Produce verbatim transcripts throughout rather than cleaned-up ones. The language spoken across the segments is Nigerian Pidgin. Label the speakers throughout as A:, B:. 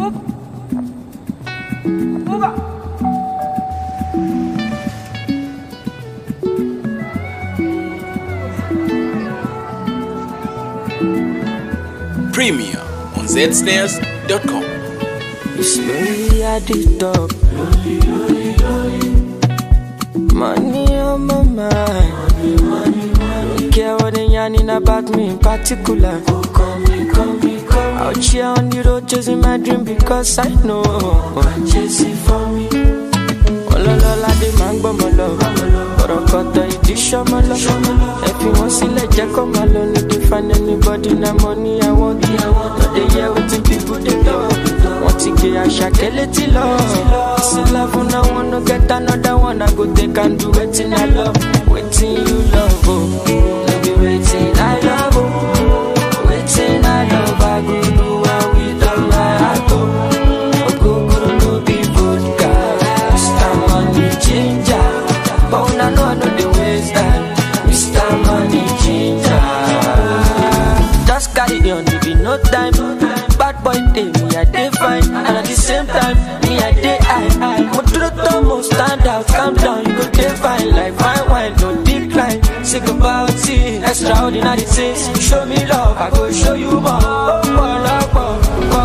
A: Premier on Z Snares dot com.
B: It's lonely at the top. Lonely, lonely, lonely. Money on my mind. Money, money, money. Don't care what they yarning about me in particular. Oh, come me, come me, come me. Out here on the road chasing my dream because I know I'm chasing for me. Ololola de mango molo. Orokoto iti shomolo. If you want to let you come alone, you can find anybody na money I want. Not they hear what people they love. Want to get a shakeleti love. See love when I wanna get another one. I go take and do waiting I love. Waiting you love, oh. No be waiting I love, oh. Waiting I love, I go do and with all my heart, oh. Go go no be vodka. Mister Money Ginger. But when I know I know the ways that Mister Money Ginger. Just carry on, there be no time. Bad boy day, me I day fine. And at the same time, me I day high. But to the top, stand out, calm down. You go day fine, like fine wine, no decline. Sick about it, extraordinary things. Show me love, I go show you more. Oh, oh, oh, oh.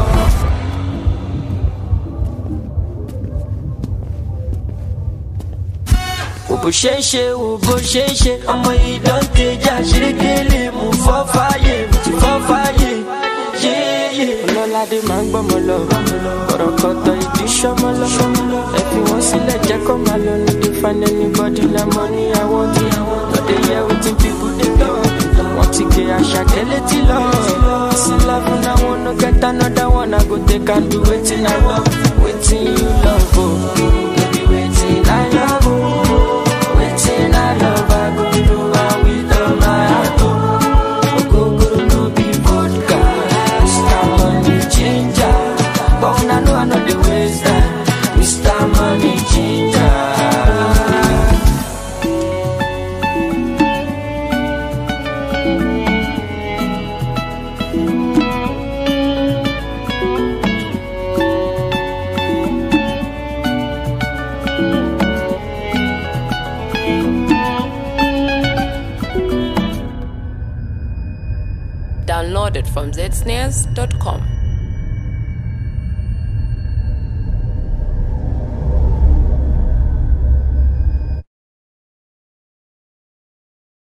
B: Bó ṣe ń ṣe o bó ṣe ń ṣe ọmọ yìí don teja ṣerékélé mú fọ́ fáyé mú ti fọ́ fáyé yéyé. Ọlọ́ládé máa ń gbọ́mọ lọ ọ̀rọ̀kọ̀tọ̀ ìdí ṣọ́mọ lọ ẹ fi wọ́n sílẹ̀ jẹ́ kó máa lọ ní to find anybody na money I want. No dey hear wetin people dey talk. Wọ́n ti gé àṣàkẹ́ létí lọ. Sí love na one no get another one I go take and do wetin I want. Wetin you love o, no be wetin I love o. Waiting I love, I go do and with all my heart. Oh, go go no be vodka. Mister Money Ginger. But when I know I know the ways that Mister Money Ginger.
C: Downloaded from Z Snares dot com.